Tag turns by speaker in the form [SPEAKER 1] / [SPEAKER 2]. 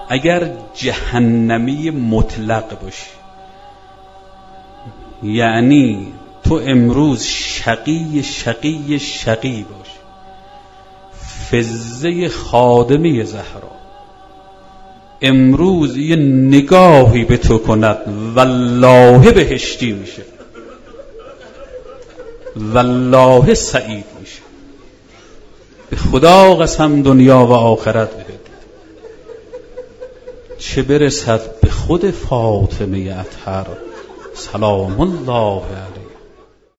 [SPEAKER 1] اگر جهنمی مطلق باشی، یعنی تو امروز شقی شقی شقی باش، فزه خادمه زهرا امروز یه نگاهی به تو کند والله بهشتی میشه، والله سعید میشه، به خدا قسم دنیا و آخرت بهت، چه برسد به خود فاطمه اطهر سلام الله علیه.